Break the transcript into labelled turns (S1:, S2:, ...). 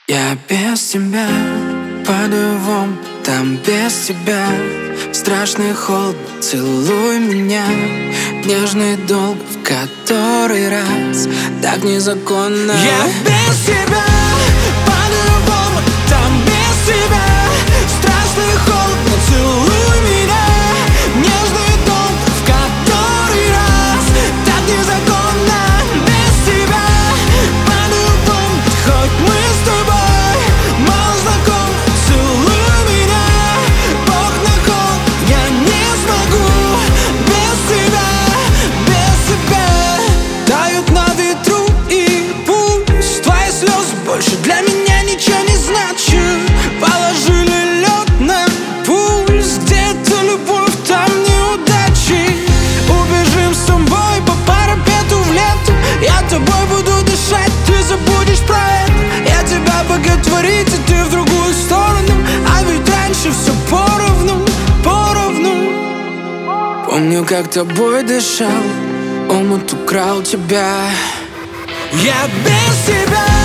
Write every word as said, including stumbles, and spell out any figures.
S1: Я без тебя падаю в омут, там без тебя страшный холод. Целуй меня нежно и долго, в который раз так незаконно.
S2: Я без тебя падаю в омут, там без тебя страшный холод. Целуй меня нежно и долго, в который раз так незаконно. Без тебя падаю в омут, хоть мы с тобой мало знакомы. Целуй меня, Бог на холод, я не смогу без тебя, без тебя. Тают на ветру и пусть твои слезы больше для меня ничего не значат. Положили лед на пульс, где-то любовь, там неудачи. Убежим с тобой по парапету в лету, я тобой буду дышать, ты забудешь про это. Я тебя боготворить, и ты в другую сторону, а ведь раньше все поровну, поровну.
S1: Помню, как тобой дышал, омут украл тебя.
S2: Я без тебя